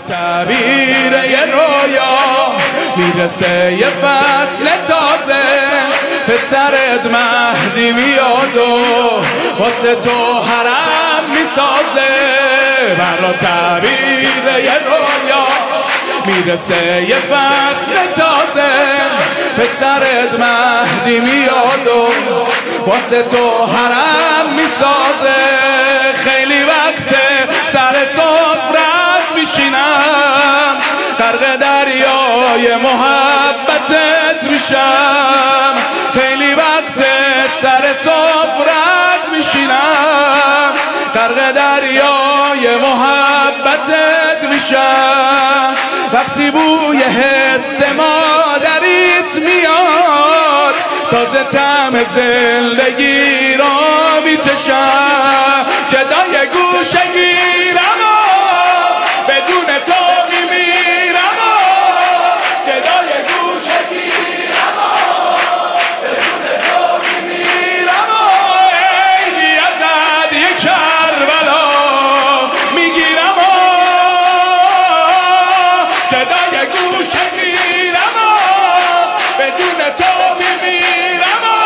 تعبیر یه رویا میرسه یه فصل تازه، پسرت مهدی میاد و واسه تو حرم میسازه. برا تعبیر یه رویا میرسه یه فصل تازه، پسرت مهدی میاد و واسه تو حرم میسازه. خیلی وقته سر سفرت میشینم، غرق دریای محبتت میشم. خیلی وقته سر سفرت میشینم، غرق دریای محبتت میشم. وقتی بوی حس مادریت میاد، تازه طعم زندگی را میچشم. جدای گوشه گیرم و بدون تو میمیرم و جدای گوشه گیرم و بدون تو میمیرم و عیدی ازت یه کربلا میگیرم و جدای گوشه گیرم و بدون تو میمیرم و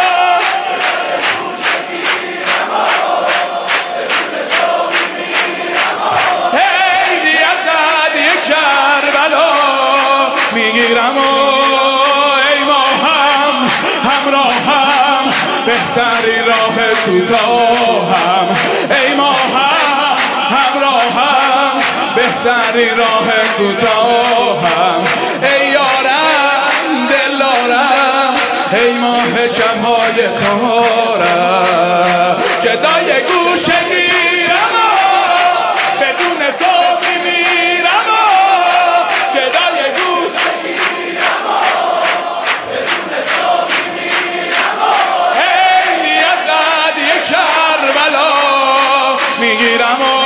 عیدی ازت یه کربلا میگیرم و ای ماهم همراهم، بهتری راه کوتاهم. ای ماهم همراهم، بهتری راه کوتاهم. ای یارم دلارم، ای ماه شب‌های تارم. جدای گوشه گیرم و بدون تو میمیرم و جدای گوشه گیرم و بدون تو میمیرم و عیدی ازت یه کربلا میگیرم و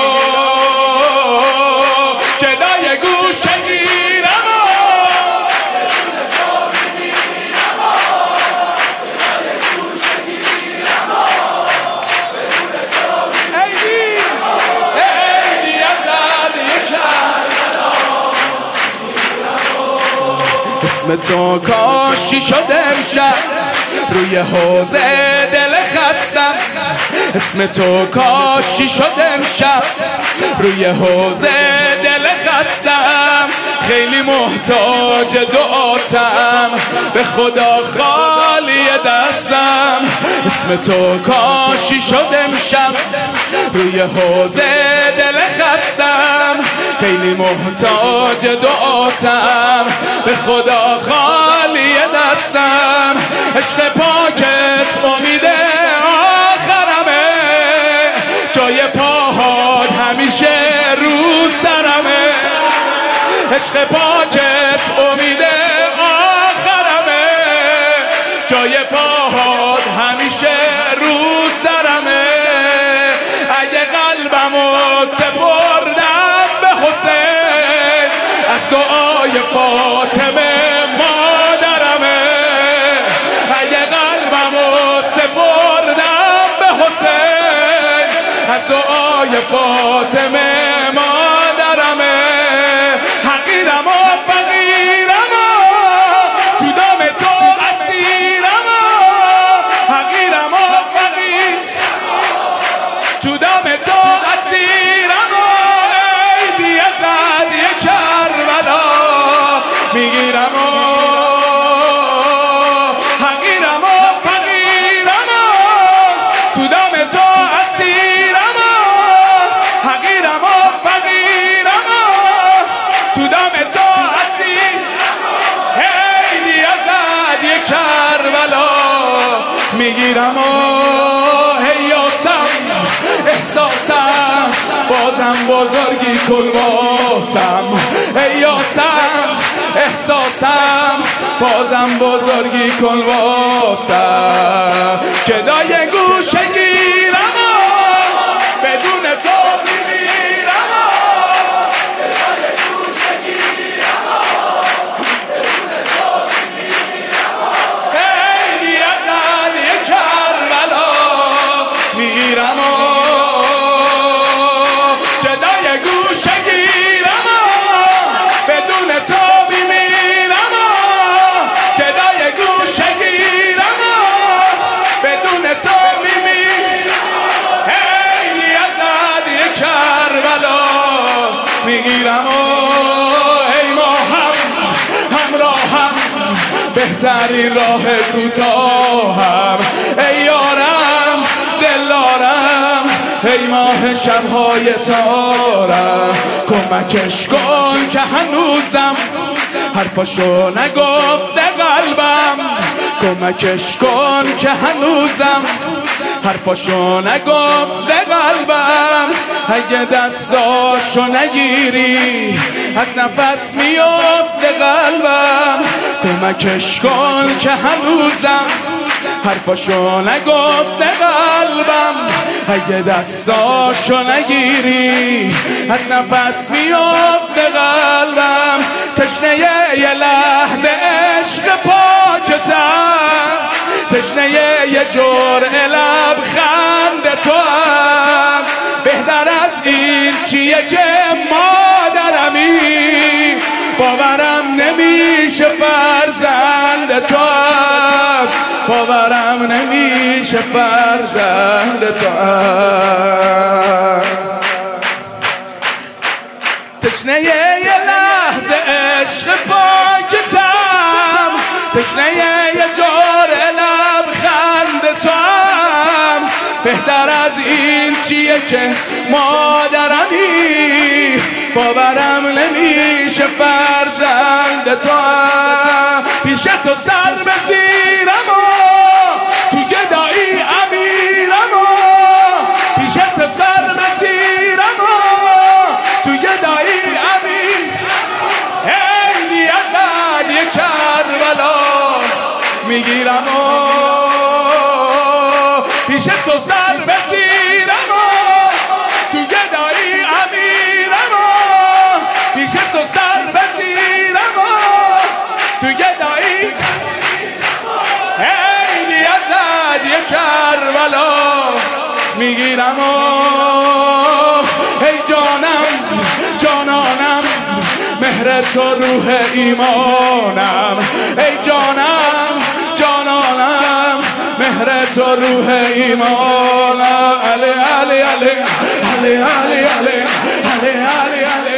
جدای گوشه گیرم و بدون تو میمیرم و جدای گوشه گیرم و بدون تو میمیرم و عیدی ازت یه کربلا میگیرم و اسم تو کاشی شد امشب روی حوضه دل خستم. اسم تو کاشی شد امشب روی حوضه دل خستم. خیلی محتاج دعاتم، به خدا خالی دستم. اسم تو کاشی شد امشب روی حوضه دل خستم. خیلی محتاج دعاتم، به خدا خالی دستم. عشق پاکت امید آخرمه، جای پاهات همیشه رو سرمه. عشق پاکت امید آخرمه، جای پاهات همیشه رو سرمه. اگه قلبمو سپردم به حسین، از دعای فاطمه مادرمه. اگه قلبمو سپردم به حسین، از دعای فاطمه مادرمه. حقیرم و فقیرم و تو دام تو اسیرم و حقیرم و فقیرم و تو دام تو اسیرم و عیدی ازت یه کربلا میگیرم و حقیرم و فقیرم و تو دام تو اسیرم و حقیرم و فقیرم و تو دام تو اسیرم و عیدی ازت یه کربلا میگیرم و حیاسم احساسم بازم بزرگی کن واسم. حیاسم احساسم بازم بزرگی کن واسم. جدای گوشه گیرم و بدون تو میمیرم و جدای گوشه گیرم و بدون تو میمیرم و عیدی ازت یه کربلا میگیرم و جدای گوشه گیرم و بهترین راه کوتاهم. ای یارم دلارم، ای ماه شبهای تارم، کمکش کن که هنوزم حرفاشو نگفته قلبم. کمکش کن که هنوزم حرفاشو نگفته قلبم. اگه دستاشو نگیری از نفس میافته قلبم. کمکش کن که هنوزم حرفاشو نگفته قلبم. اگه دستاشو نگیری از نفس میافته قلبم. تشنه یه لحظه عشق پاکتم، تشنه یه جرعه لبخند تو هم. بهتر از این چیه که مادرمی، باورم نمیشه فرزند تو هم، باورم نمیشه فرزند تو هم. تشنه یه لحظه عشق پاکتم، تشنه یه جرعه لبخند تو هم. بهتر از این چیه که مادرمی، باورم نمیشه فرزند تو هم. پیش تو سر بزیرم و تو گدایی امیرم و پیش تو سر بزیرم و تو گدایی امیر. ای ازد یه کربلا میگیرم و پیش تو سر بزیرم و تو گدایی امیرم و پیش تو سر بزیرم و تو گدایی. ای ازد یه کربلا میگیرم و ای جانم جانانم، مهر تو روح ایمانم. ای جانم جانانم، مهر تو روح ایمانم. علی علی علی علی علی علی علی علی علی